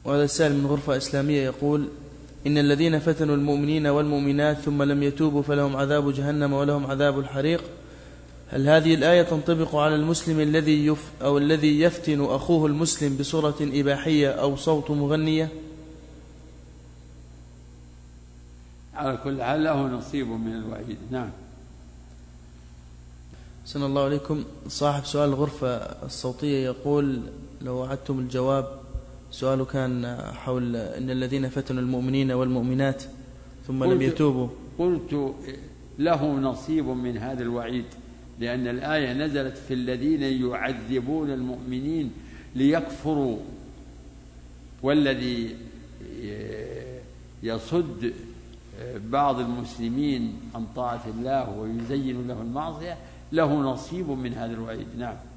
وهذا السائل من غرفة إسلامية يقول: إن الذين فتنوا المؤمنين والمؤمنات ثم لم يتوبوا فلهم عذاب جهنم ولهم عذاب الحريق. هل هذه الآية تنطبق على المسلم الذي يفتن أخوه المسلم بصورة إباحية أو صوت مغنية؟ على كل حال له نصيب من الوعيد. نعم. سن الله عليكم. صاحب سؤال الغرفة الصوتية يقول: لو أعدتم الجواب، سؤاله كان حول إن الذين فتنوا المؤمنين والمؤمنات ثم لم يتوبوا. قلت له نصيب من هذا الوعيد، لأن الآية نزلت في الذين يعذبون المؤمنين ليكفروا، والذي يصد بعض المسلمين عن طاعة الله ويزين له المعصية له نصيب من هذا الوعيد. نعم.